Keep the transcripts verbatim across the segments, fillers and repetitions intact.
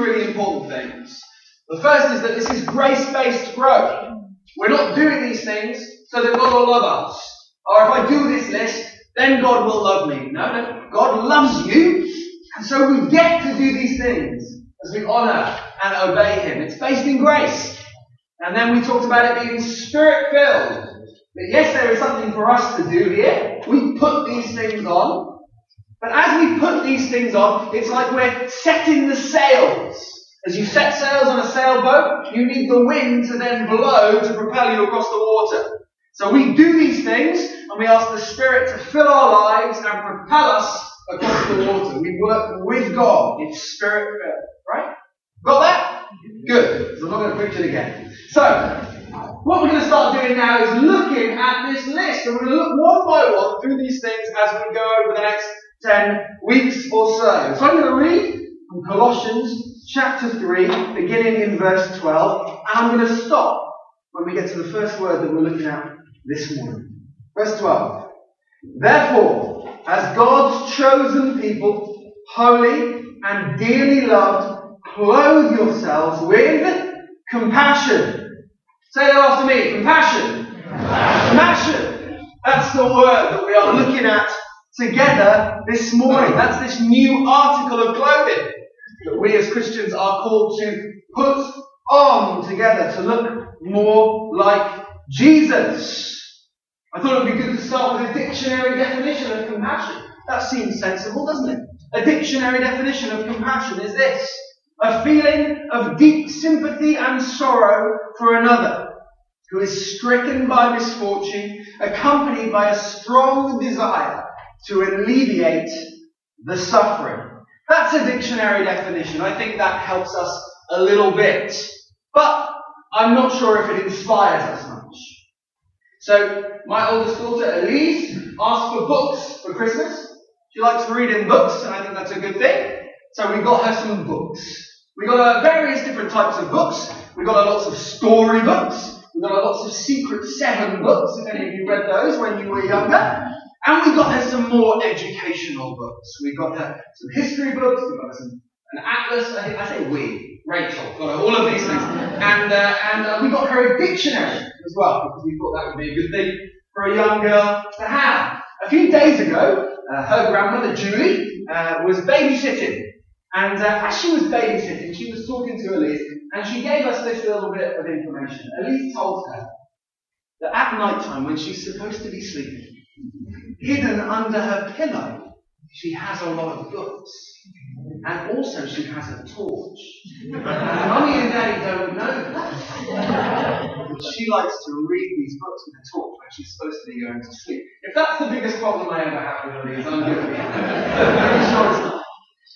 two really important things. The first is that this is grace-based growth. We're not doing these things so that God will love us. Or if I do this list, then God will love me. No, no. God loves you. And so we get to do these things as we honour and obey Him. It's based in grace. And then we talked about it being Spirit-filled. But yes, there is something for us to do here. We put these things on. But as we put these things on, it's like we're setting the sails. As you set sails on a sailboat, you need the wind to then blow to propel you across the water. So we do these things, and we ask the Spirit to fill our lives and propel us across the water. We work with God. It's Spirit-filled. Right? Got that? Good. So I'm not going to preach it again. So, what we're going to start doing now is looking at this list. And we're going to look one by one through these things as we go over the next ten weeks or so. So I'm going to read from Colossians chapter three, beginning in verse twelve. And I'm going to stop when we get to the first word that we're looking at this morning. Verse twelve. Therefore, as God's chosen people, holy and dearly loved, clothe yourselves with compassion. Say that after me. Compassion. Compassion. That's the word that we are looking at together this morning. That's this new article of clothing that we as Christians are called to put on together to look more like Jesus. I thought it would be good to start with a dictionary definition of compassion. That seems sensible, doesn't it? A dictionary definition of compassion is this: a feeling of deep sympathy and sorrow for another who is stricken by misfortune, accompanied by a strong desire to alleviate the suffering. That's a dictionary definition. I think that helps us a little bit. But I'm not sure if it inspires us much. So, my oldest daughter, Elise, asked for books for Christmas. She likes reading books, and I think that's a good thing. So we got her some books. We got her various different types of books. We got her lots of story books. We got her lots of Secret Seven books, if any of you read those when you were younger. And we got her some more educational books. We got her some history books. We got her some an atlas. I, think, I say we. Rachel got her all of these things. And uh, and uh, we got her a dictionary as well, because we thought that would be a good thing for a young girl to have. A few days ago, uh, her grandmother, Julie, uh, was babysitting. And uh, as she was babysitting, she was talking to Elise, and she gave us this little bit of information. Elise told her that at night time, when she's supposed to be sleeping, hidden under her pillow, she has a lot of books. And also she has a torch. And Mummy and Daddy don't know that. She likes to read these books with a torch when she's supposed to be going to sleep. If that's the biggest problem I ever have with Elise, I'm guilty. I'm very sure it's not.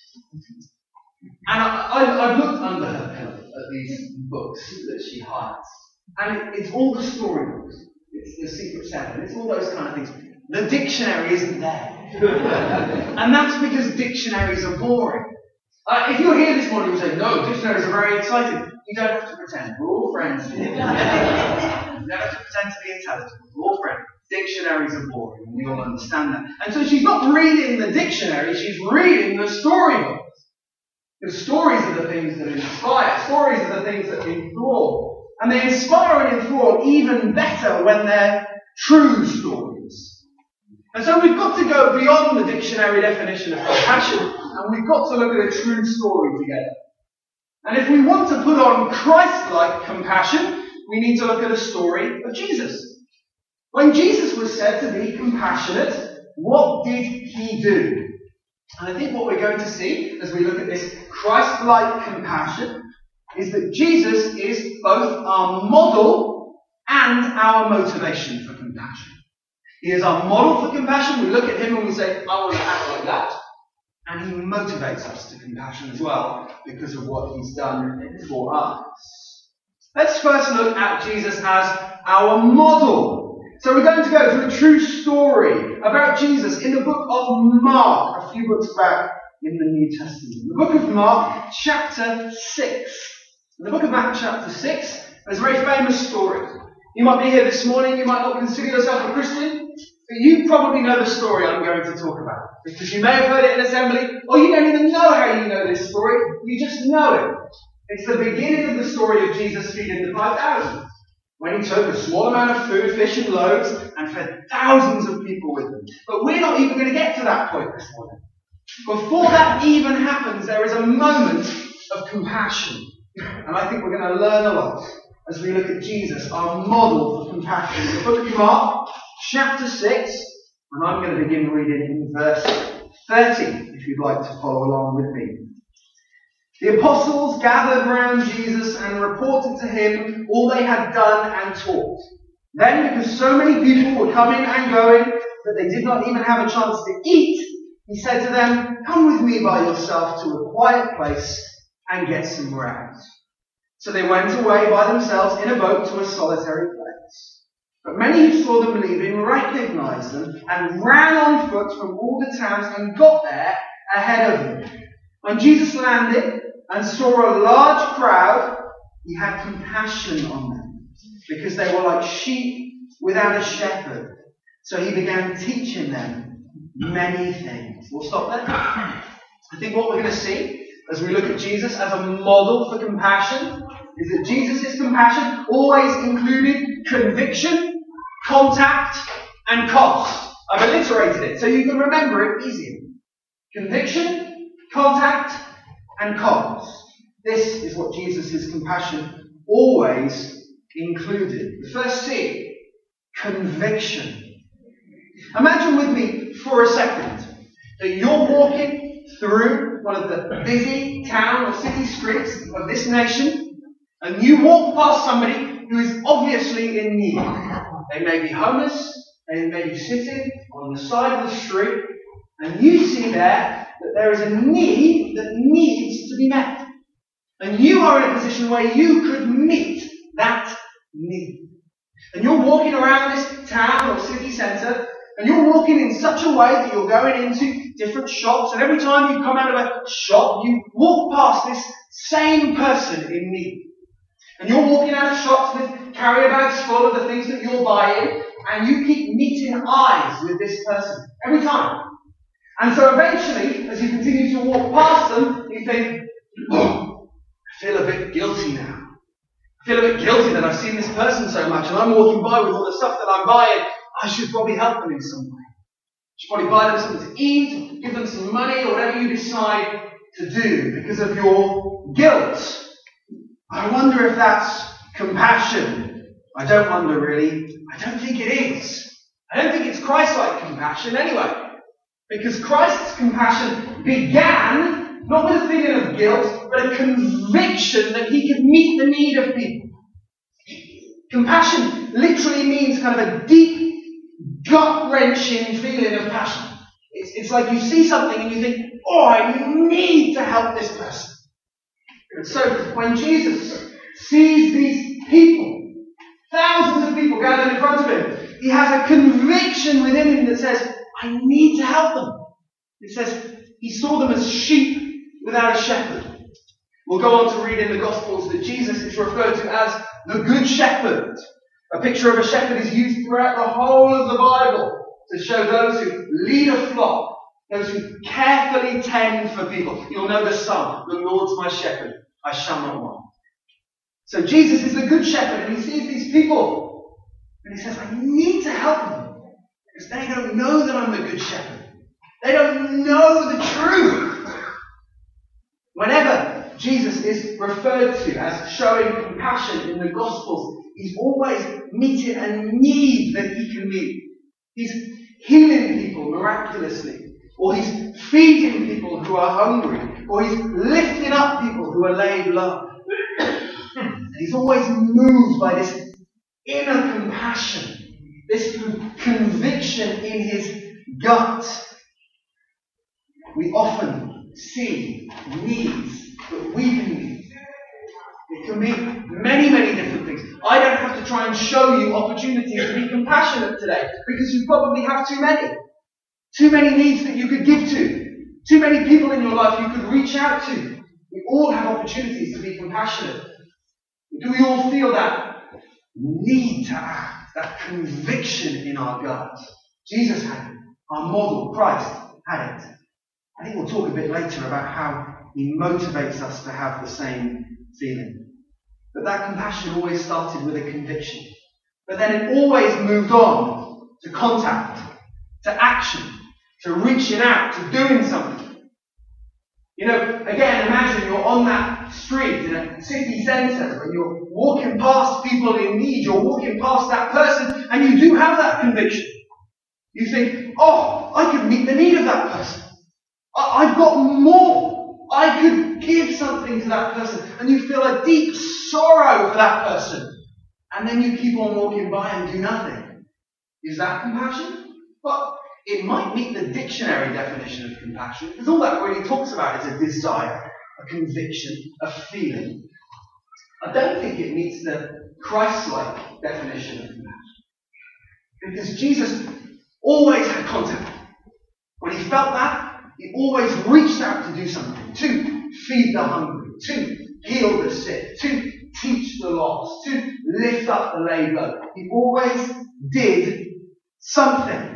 And I, I, I've looked under her pillow at these books that she hides. And it, it's all the story books. It's the Secret Seven. It's all those kind of things. The dictionary isn't there. And that's because dictionaries are boring. Uh, if you're here this morning and you say, no, dictionaries are very exciting, you don't have to pretend. We're all friends here. You don't have to pretend to be intelligent. We're all friends. Dictionaries are boring, and we all understand that. And so she's not reading the dictionary, she's reading the storybooks. Because stories are the things that inspire. Stories are the things that enthrall. And they inspire and enthrall even better when they're true stories. And so we've got to go beyond the dictionary definition of compassion, and we've got to look at a true story together. And if we want to put on Christ-like compassion, we need to look at a story of Jesus. When Jesus was said to be compassionate, what did he do? And I think what we're going to see as we look at this Christ-like compassion is that Jesus is both our model and our motivation for compassion. He is our model for compassion. We look at him and we say, I want to act like that. And he motivates us to compassion as well because of what he's done for us. Let's first look at Jesus as our model. So we're going to go to a true story about Jesus in the book of Mark, a few books back in the New Testament. The book of Mark, chapter six. In the book of Mark, chapter six, there's a very famous story. You might be here this morning, you might not consider yourself a Christian, but you probably know the story I'm going to talk about. Because you may have heard it in assembly, or you don't even know how you know this story, you just know it. It's the beginning of the story of Jesus feeding the five thousand. When he took a small amount of food, fish and loaves, and fed thousands of people with them. But we're not even going to get to that point this morning. Before that even happens, there is a moment of compassion. And I think we're going to learn a lot as we look at Jesus, our model for compassion. In the book of Mark, chapter six, and I'm going to begin reading in verse thirty, if you'd like to follow along with me. The apostles gathered round Jesus and reported to him all they had done and taught. Then, because so many people were coming and going that they did not even have a chance to eat, he said to them, "Come with me by yourself to a quiet place and get some rest." So they went away by themselves in a boat to a solitary place. But many who saw them leaving recognized them and ran on foot from all the towns and got there ahead of them. When Jesus landed and saw a large crowd, he had compassion on them, because they were like sheep without a shepherd. So he began teaching them many things. We'll stop there. I think what we're going to see as we look at Jesus as a model for compassion is that Jesus' compassion always included conviction, contact, and cost. I've alliterated it so you can remember it easier. Conviction, contact, and cost. This is what Jesus' compassion always included. The first C, conviction. Imagine with me for a second that you're walking through one of the busy town or city streets of this nation, and you walk past somebody who is obviously in need. They may be homeless, they may be sitting on the side of the street, and you see there that there is a need that needs to be met. And you are in a position where you could meet that need. And you're walking around this town or city centre, and you're walking in such a way that you're going into different shops, and every time you come out of a shop, you walk past this same person in need. And you're walking out of shops with carrier bags full of the things that you're buying, and you keep meeting eyes with this person every time. And so eventually, as you continue to walk past them, you think, oh, I feel a bit guilty now. I feel a bit guilty that I've seen this person so much, and I'm walking by with all the stuff that I'm buying. I should probably help them in some way. I should probably buy them something to eat, give them some money, or whatever you decide to do because of your guilt. I wonder if that's compassion. I don't wonder really. I don't think it is. I don't think it's Christ-like compassion anyway. Because Christ's compassion began not with a feeling of guilt, but a conviction that he could meet the need of people. Compassion literally means kind of a deep, gut-wrenching feeling of passion. It's, it's like you see something and you think, oh, I need to help this person. And so when Jesus sees these people, thousands of people gathered in front of him, he has a conviction within him that says, I need to help them. It says he saw them as sheep without a shepherd. We'll go on to read in the Gospels that Jesus is referred to as the Good Shepherd. A picture of a shepherd is used throughout the whole of the Bible to show those who lead a flock, those who carefully tend for people. You'll know the song, the Lord's my shepherd, I shall not want. So Jesus is the Good Shepherd, and he sees these people, and he says, I need to help them, because they don't know that I'm the Good Shepherd. They don't know the truth. Whenever Jesus is referred to as showing compassion in the Gospels, he's always meeting a need that he can meet. He's healing people miraculously, or he's feeding people who are hungry, or he's lifting up people who are laid low. And he's always moved by this inner compassion, this conviction in his gut. We often see needs that we can meet. It can be many, many different things. I don't have to try and show you opportunities to be compassionate today, because you probably have too many. Too many needs that you could give to. Too many people in your life you could reach out to. We all have opportunities to be compassionate. Do we all feel that need to act, that conviction in our gut. Jesus had it. Our model, Christ, had it. I think we'll talk a bit later about how he motivates us to have the same feeling. But that compassion always started with a conviction. But then it always moved on to contact, to action, to reaching out, to doing something. You know, again, imagine you're on that street in a city centre and you're walking past people in need, you're walking past that person, and you do have that conviction. You think, oh, I could meet the need of that person. I- I've got more. I could give something to that person. And you feel a deep sorrow for that person. And then you keep on walking by and do nothing. Is that compassion? Well, it might meet the dictionary definition of compassion, because all that really talks about is a desire, a conviction, a feeling. I don't think it meets the Christ-like definition of compassion. Because Jesus always had contact. When he felt that, he always reached out to do something, to feed the hungry, to heal the sick, to teach the lost, to lift up the laid low. He always did something.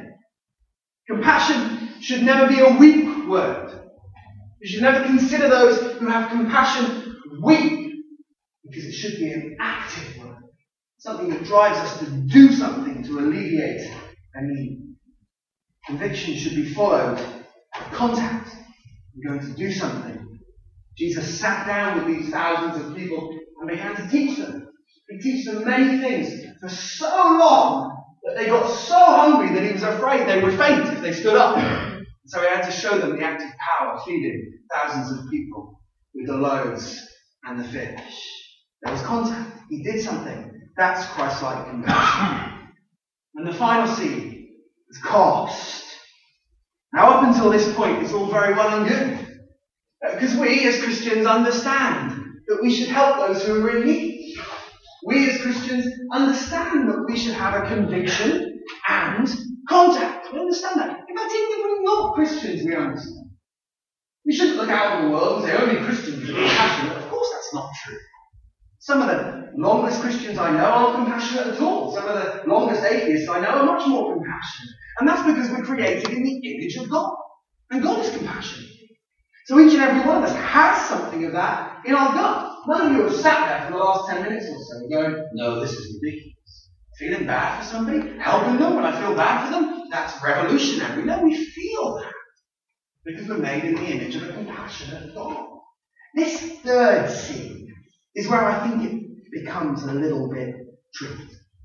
Compassion should never be a weak word. You should never consider those who have compassion weak, because it should be an active word. Something that drives us to do something to alleviate a need. Conviction should be followed by contact. We're going to do something. Jesus sat down with these thousands of people and began to teach them. He teach them many things for so long that they got so hungry that he was afraid they would faint if they stood up. So he had to show them the active power of feeding thousands of people with the loaves and the fish. There was contact. He did something. That's Christ-like compassion. And the final C is cost. Now, up until this point, it's all very well and good. Because we, as Christians, understand that we should help those who are in need. We, as Christians, understand that we should have a conviction and contact. We understand that. In fact, even if we're not Christians, we understand. We shouldn't look out in the world and say only Christians are compassionate. Of course, that's not true. Some of the longest Christians I know aren't compassionate at all. Some of the longest atheists I know are much more compassionate. And that's because we're created in the image of God. And God is compassionate. So each and every one of us has something of that in our gut. None of you have sat there for the last ten minutes or so going, no, this is ridiculous. Feeling bad for somebody, helping them when I feel bad for them, that's revolutionary. No, we feel that. Because we're made in the image of a compassionate God. This third C is where I think it becomes a little bit tricky.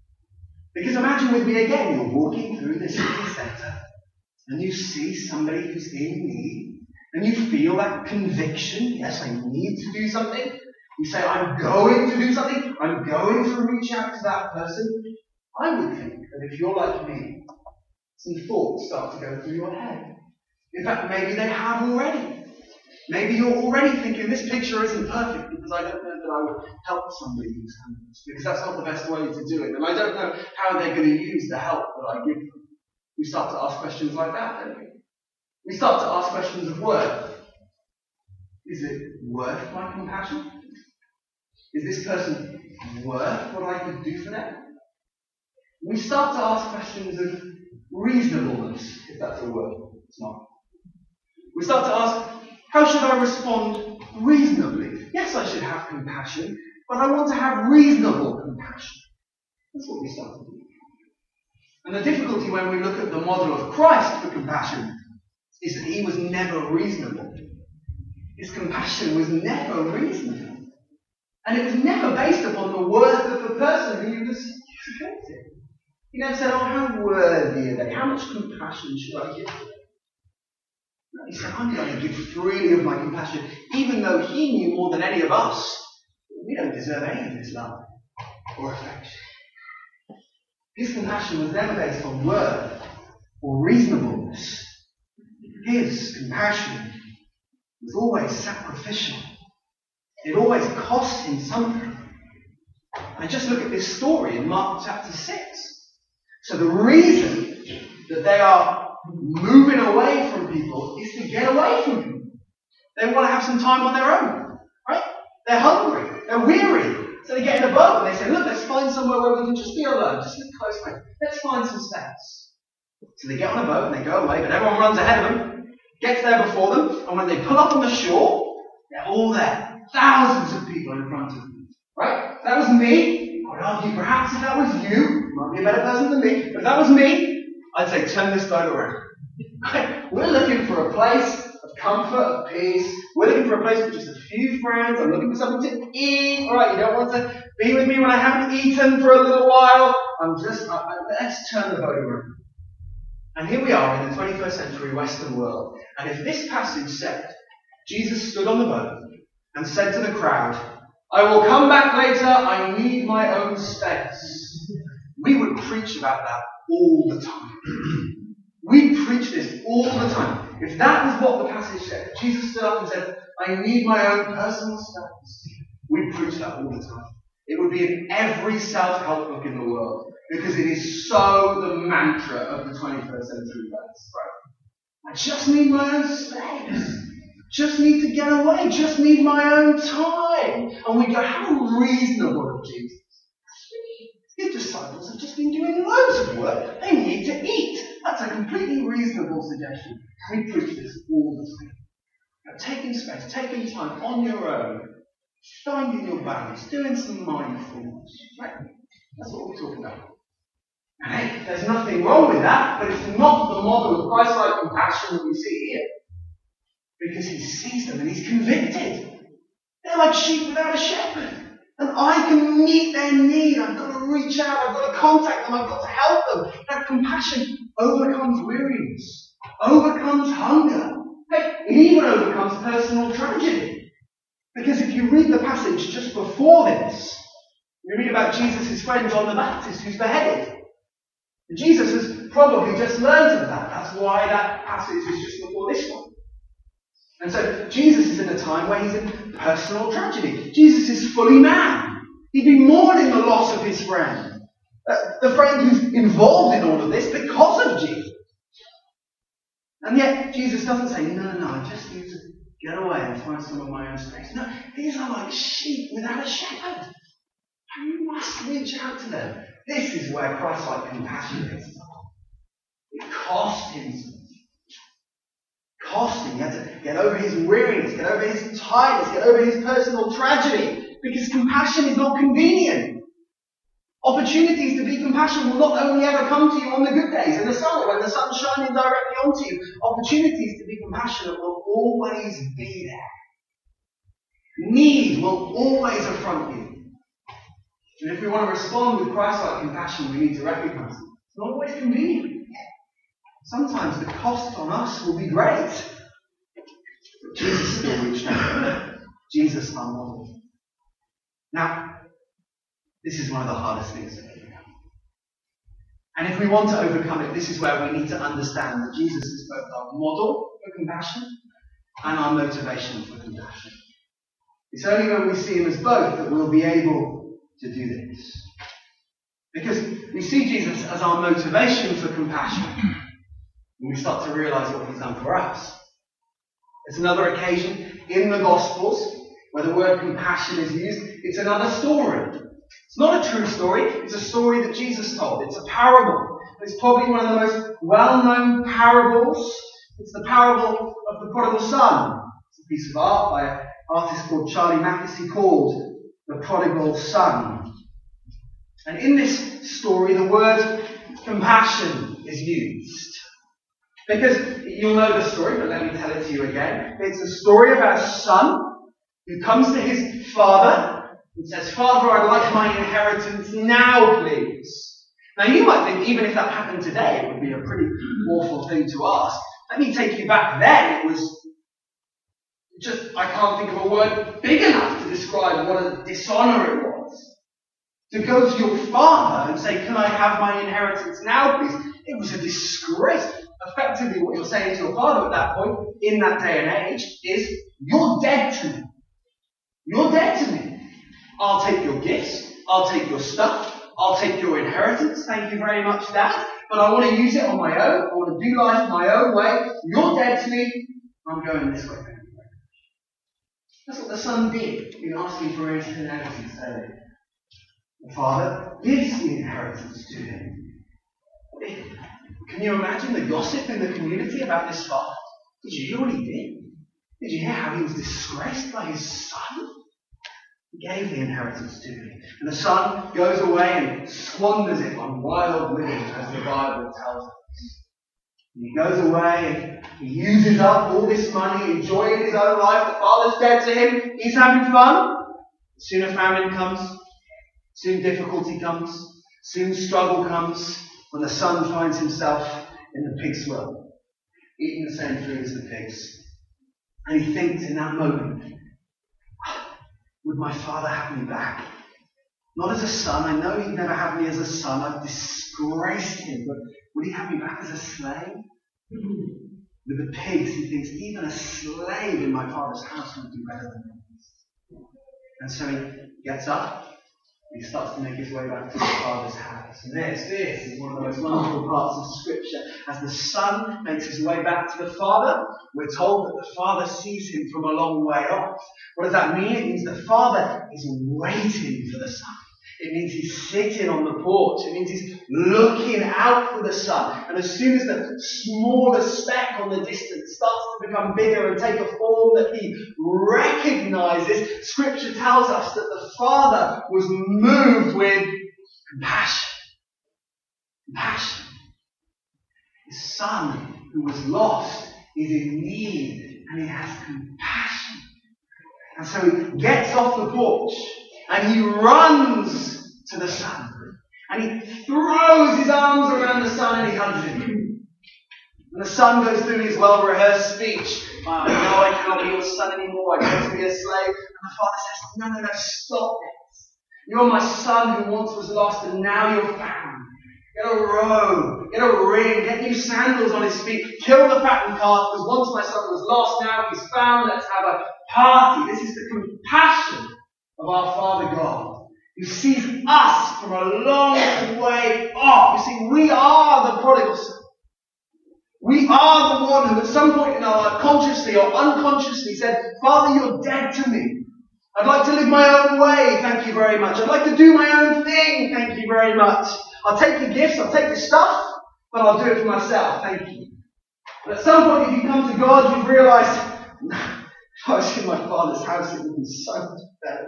Because imagine with me again, you're walking through the city centre and you see somebody who's in need and you feel that conviction, yes, I need to do something. You say, I'm going to do something. I'm going to reach out to that person. I would think that if you're like me, some thoughts start to go through your head. In fact, maybe they have already. Maybe you're already thinking, this picture isn't perfect because I don't know that I would help somebody who's homeless, because that's not the best way to do it. And I don't know how they're going to use the help that I give them. We start to ask questions like that, don't we? We start to ask questions of worth. Is it worth my compassion? Is this person worth what I could do for them? We start to ask questions of reasonableness, if that's a word. It's not. We start to ask, how should I respond reasonably? Yes, I should have compassion, but I want to have reasonable compassion. That's what we start to do. And the difficulty when we look at the model of Christ for compassion is that he was never reasonable. His compassion was never reasonable. And it was never based upon the worth of the person who he was supporting. He never said, oh, how worthy are they? How much compassion should I give to them? No, he said, I'm going to give freely of my compassion, even though he knew more than any of us. We don't deserve any of his love or affection. His compassion was never based on worth or reasonableness. His compassion was always sacrificial. It always cost him something. And just look at this story in Mark chapter six. So the reason that they are moving away from people is to get away from people. They want to have some time on their own. Right? They're hungry. They're weary. So they get in a boat and they say, look, let's find somewhere where we can just be alone, just live close by. Let's find some space. So they get on a boat and they go away, but everyone runs ahead of them, gets there before them, and when they pull up on the shore, they're all there. Thousands of people in front of them. Right? If that was me, I would argue perhaps if that was you, you might be a better person than me, but if that was me, I'd say turn this boat around. Right? We're looking for a place of comfort, of peace. We're looking for a place with just a few friends. I'm looking for something to eat. All right, you don't want to be with me when I haven't eaten for a little while. I'm just, I, I, let's turn the boat around. And here we are in the twenty-first century Western world. And if this passage said, Jesus stood on the boat and said to the crowd, I will come back later, I need my own space, we would preach about that all the time. We preach this all the time. If that was what the passage said, if Jesus stood up and said, I need my own personal space, we'd preach that all the time. It would be in every self-help book in the world, because it is so the mantra of the twenty-first century. Right? I just need my own space. Just need to get away. Just need my own time. And we go, how reasonable of Jesus. His disciples have just been doing loads of work. They need to eat. That's a completely reasonable suggestion. We preach this all the time. Now, taking space, taking time on your own, finding your balance, doing some mindfulness. Right? That's what we're talking about. And hey, there's nothing wrong with that, but it's not the model of Christ-like compassion that we see here. Because he sees them and he's convicted. They're like sheep without a shepherd. And I can meet their need. I've got to reach out. I've got to contact them. I've got to help them. That compassion overcomes weariness. Overcomes hunger. Hey, it even overcomes personal tragedy. Because if you read the passage just before this, you read about Jesus' friend John the Baptist who's beheaded. And Jesus has probably just learned of that. That's why that passage is just before this one. And so Jesus is in a time where he's in personal tragedy. Jesus is fully man. He'd be mourning the loss of his friend. Uh, the friend who's involved in all of this because of Jesus. And yet Jesus doesn't say, no, no, no, I just need to get away and find some of my own space. No, these are like sheep without a shepherd. And you must reach out to them. This is where Christ-like compassion is. It cost him something. Cost him. He had to get over his weariness, get over his tiredness, get over his personal tragedy. Because compassion is not convenient. Opportunities to be compassionate will not only ever come to you on the good days in the summer when the sun's shining directly onto you. Opportunities to be compassionate will always be there. Need will always affront you. And if we want to respond with Christ-like compassion, we need to recognize it. It's not always convenient. Sometimes the cost on us will be great. But Jesus still reached out. Jesus our model. Now, this is one of the hardest things to figure out. And if we want to overcome it, this is where we need to understand that Jesus is both our model for compassion and our motivation for compassion. It's only when we see him as both that we'll be able to do this. Because we see Jesus as our motivation for compassion, and we start to realize what he's done for us. There's another occasion in the Gospels where the word compassion is used. It's another story. It's not a true story. It's a story that Jesus told. It's a parable. It's probably one of the most well-known parables. It's the parable of the prodigal son. It's a piece of art by an artist called Charlie Mackesy called The Prodigal Son. And in this story, the word compassion is used. Because you'll know the story, but let me tell it to you again. It's a story about a son who comes to his father and says, Father, I'd like my inheritance now, please. Now you might think, even if that happened today, it would be a pretty awful thing to ask. Let me take you back then. It was just, I can't think of a word big enough to describe what a dishonour it was. To go to your father and say, can I have my inheritance now, please? It was a disgrace. Effectively, what you're saying to your father at that point, in that day and age, is, you're dead to me. You're dead to me. I'll take your gifts. I'll take your stuff. I'll take your inheritance. Thank you very much, Dad. But I want to use it on my own. I want to do life my own way. You're dead to me. I'm going this way. That's what the son did in asking for his inheritance earlier. The father gives the inheritance to him. Can you imagine the gossip in the community about this father? Did you hear what he did? Did you hear how he was disgraced by his son? He gave the inheritance to him. And the son goes away and squanders it on wild living, as the Bible tells us. And he goes away and he uses up all this money, enjoying his own life. The father's dead to him. He's having fun. Soon a famine comes. Soon difficulty comes. Soon struggle comes. When the son finds himself in the pig's world, eating the same food as the pigs. And he thinks in that moment, would my father have me back? Not as a son. I know he'd never have me as a son. I've disgraced him. But would he have me back as a slave? With the pigs, he thinks even a slave in my father's house would do better than me. And so he gets up. He starts to make his way back to his father's house. And this, this is one of the most wonderful parts of Scripture. As the son makes his way back to the father, we're told that the father sees him from a long way off. What does that mean? It means the father is waiting for the son. It means he's sitting on the porch. It means he's looking out for the son. And as soon as the smallest speck on the distance starts to become bigger and take a form that he recognizes, Scripture tells us that the father was moved with compassion. Compassion. His son, who was lost, is in need, and he has compassion. And so he gets off the porch, and he runs to the son. And he throws his arms around the son and he hugs him. And the son goes through his well-rehearsed speech. I know I cannot be your son anymore. I want to be a slave. And the father says, no, no, no, stop it. You're my son who once was lost and now you're found. Get a robe, get a ring, get new sandals on his feet. Kill the fattened calf because once my son was lost, now he's found. Let's have a party. This is the compassion of our Father God, who sees us from a long way off. You see, we are the prodigal son. We are the one who at some point in our life, consciously or unconsciously, said, Father, you're dead to me. I'd like to live my own way, thank you very much. I'd like to do my own thing, thank you very much. I'll take your gifts, I'll take your stuff, but I'll do it for myself, thank you. But at some point, if you come to God, you've realised, if I was in my Father's house, it would be so much better.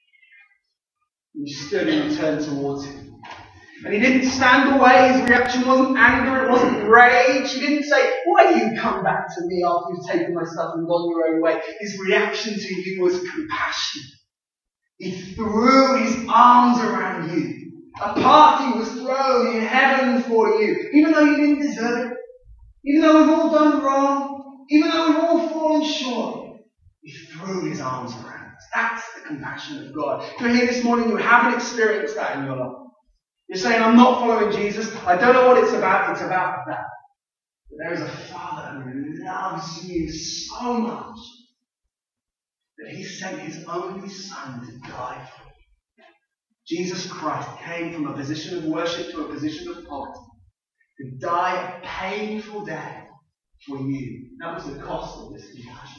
And you stood and you turned towards him. And he didn't stand away. His reaction wasn't anger. It wasn't rage. He didn't say, why do you come back to me after you've taken my stuff and gone your own way? His reaction to you was compassion. He threw his arms around you. A party was thrown in heaven for you. Even though you didn't deserve it. Even though we've all done wrong. Even though we've all fallen short. He threw his arms around. That's the compassion of God. If you're here this morning, you haven't experienced that in your life. You're saying, I'm not following Jesus. I don't know what it's about. It's about that. But there is a Father who loves you so much that he sent his only Son to die for you. Jesus Christ came from a position of worship to a position of poverty to die a painful death for you. That was the cost of this compassion.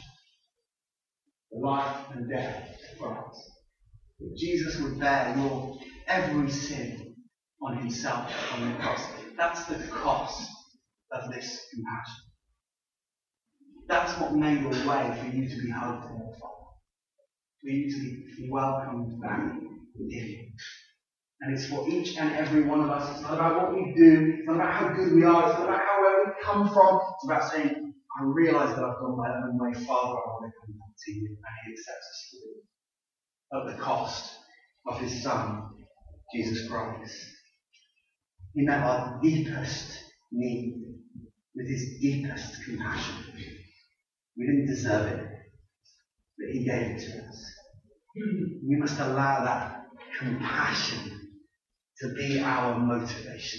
The life and death for us. That Jesus would bear your every sin on himself on the cross. That's the cost of this compassion. That's what made a way for you to be hugged in your Father. For you to be welcomed back with him. And it's for each and every one of us. It's not about what we do. It's not about how good we are. It's not about how where we come from. It's about saying, I realise that I've gone my own way, Father, I want to come back to you. And he accepts us fully. At the cost of his Son, Jesus Christ. He met our deepest need with his deepest compassion. We didn't deserve it, but he gave it to us. We must allow that compassion to be our motivation.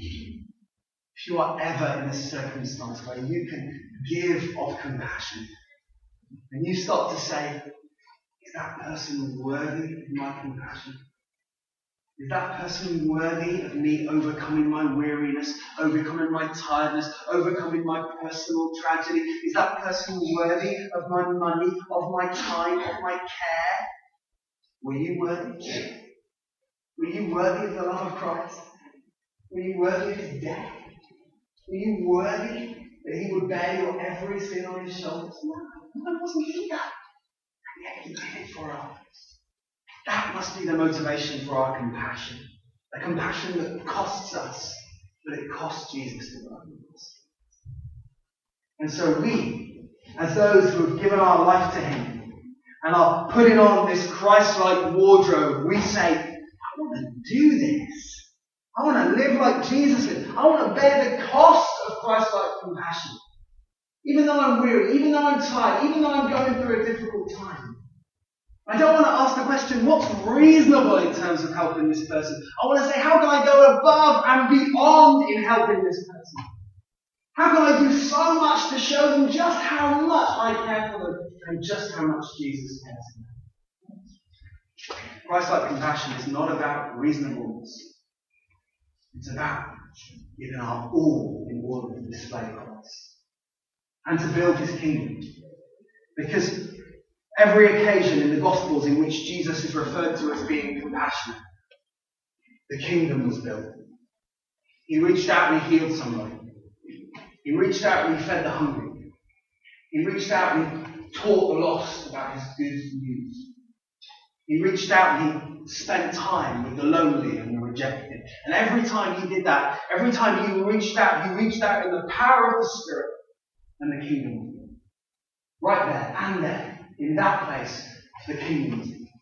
If you are ever in a circumstance where you can give of compassion, and you start to say, is that person worthy of my compassion? Is that person worthy of me overcoming my weariness, overcoming my tiredness, overcoming my personal tragedy? Is that person worthy of my money, of my time, of my care? Were you worthy? Were you worthy of the love of Christ? Were you worthy of his death? Were you worthy that he would bear your every sin on his shoulders? No, no, it wasn't he that. And yet he did it for us. That must be the motivation for our compassion. A compassion that costs us, but it cost Jesus to die for us. And so we, as those who have given our life to him and are putting on this Christ-like wardrobe, we say, I want to do this. I want to live like Jesus did. I want to bear the cost of Christ-like compassion. Even though I'm weary, even though I'm tired, even though I'm going through a difficult time. I don't want to ask the question, what's reasonable in terms of helping this person? I want to say, how can I go above and beyond in helping this person? How can I do so much to show them just how much I care for them and just how much Jesus cares for them? Christ-like compassion is not about reasonableness. It's about giving our all in order to display Christ and to build his kingdom. Because every occasion in the Gospels in which Jesus is referred to as being compassionate, the kingdom was built. He reached out and he healed somebody. He reached out and he fed the hungry. He reached out and he taught the lost about his good news. He reached out and he spent time with the lonely and the rejected. And every time he did that, every time he reached out, he reached out in the power of the Spirit and the kingdom was built. Right there and there. In that place, the kingdom is built.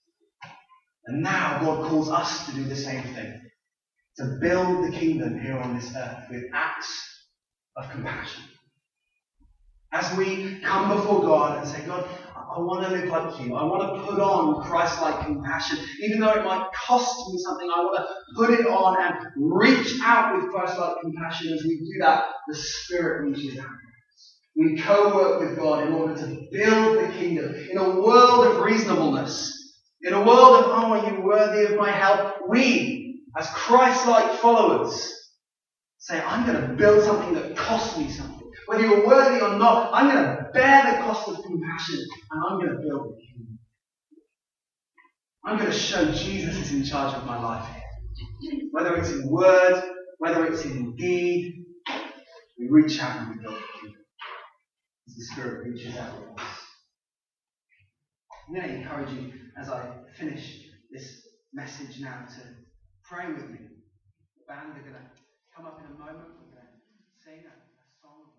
And now God calls us to do the same thing. To build the kingdom here on this earth with acts of compassion. As we come before God and say, God, I want to live like you. I want to put on Christ-like compassion. Even though it might cost me something, I want to put it on and reach out with Christ-like compassion. As we do that, the Spirit reaches out. We co-work with God in order to build the kingdom in a world of reasonableness. In a world of, oh, are you worthy of my help? We, as Christ-like followers, say, I'm going to build something that costs me something. Whether you're worthy or not, I'm going to bear the cost of compassion and I'm going to build the kingdom. I'm going to show Jesus is in charge of my life here. Whether it's in word, whether it's in deed, we reach out and we build the kingdom. As the Spirit reaches out with us. I'm going to encourage you as I finish this message now to pray with me. The band are going to come up in a moment. We're going to sing a, a song.